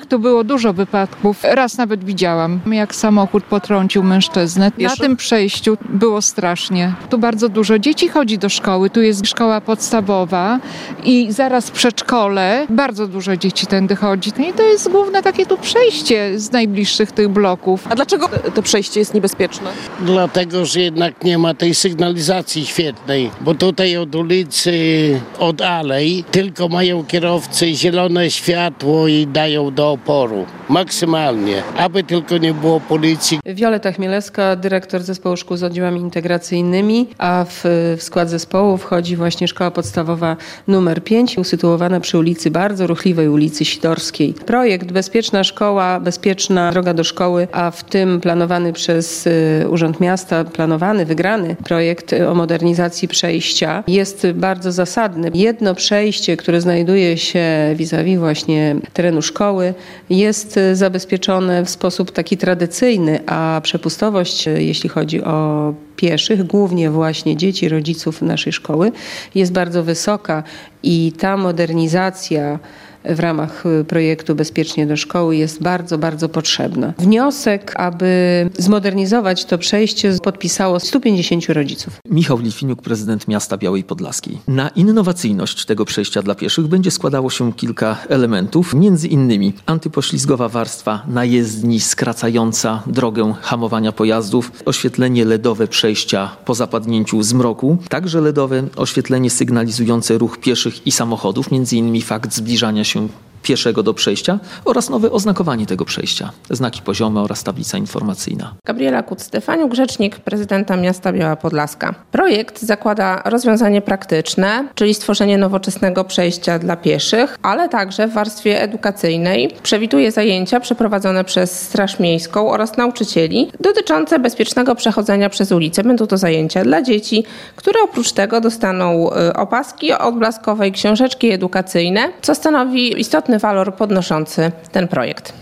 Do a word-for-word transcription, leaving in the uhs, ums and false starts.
Tu było dużo wypadków. Raz nawet widziałam, jak samochód potrącił mężczyznę. Na tym przejściu było strasznie. Tu bardzo dużo dzieci chodzi do szkoły. Tu jest szkoła podstawowa i zaraz przedszkole. Bardzo dużo dzieci tędy chodzi. I to jest główne takie tu przejście z najbliższych tych bloków. A dlaczego to przejście jest niebezpieczne? Dlatego, że jednak nie ma tej sygnalizacji świetnej, bo tutaj od ulicy, od alei tylko mają kierowcy zielone światło i dają do oporu. Maksymalnie. Aby tylko nie było policji. Wioleta Chmielewska, dyrektor zespołu szkół z oddziałami integracyjnymi, a w, w skład zespołu wchodzi właśnie szkoła podstawowa numer pięć, usytuowana przy ulicy, bardzo ruchliwej ulicy Sidorskiej. Projekt Bezpieczna Szkoła, Bezpieczna Droga do Szkoły, a w tym planowany przez Urząd Miasta, planowany, wygrany projekt o modernizacji przejścia jest bardzo zasadny. Jedno przejście, które znajduje się vis-a-vis właśnie terenu szkoły, jest zabezpieczone w sposób taki tradycyjny, a przepustowość, jeśli chodzi o pieszych, głównie właśnie dzieci, rodziców naszej szkoły, jest bardzo wysoka i ta modernizacja w ramach projektu Bezpiecznie do Szkoły jest bardzo, bardzo potrzebna. Wniosek, aby zmodernizować to przejście, podpisało stu pięćdziesięciu rodziców. Michał Litwiniuk, prezydent miasta Białej Podlaskiej. Na innowacyjność tego przejścia dla pieszych będzie składało się kilka elementów, między innymi antypoślizgowa warstwa na jezdni skracająca drogę hamowania pojazdów, oświetlenie ledowe przejścia po zapadnięciu zmroku, także ledowe oświetlenie sygnalizujące ruch pieszych i samochodów, między innymi fakt zbliżania się pieszego do przejścia oraz nowe oznakowanie tego przejścia, znaki poziome oraz tablica informacyjna. Gabriela Kuc-Stefaniuk, rzecznik prezydenta miasta Biała Podlaska. Projekt zakłada rozwiązanie praktyczne, czyli stworzenie nowoczesnego przejścia dla pieszych, ale także w warstwie edukacyjnej przewiduje zajęcia przeprowadzone przez Straż Miejską oraz nauczycieli dotyczące bezpiecznego przechodzenia przez ulicę. Będą to zajęcia dla dzieci, które oprócz tego dostaną opaski odblaskowe i książeczki edukacyjne, co stanowi istotny walor podnoszący ten projekt.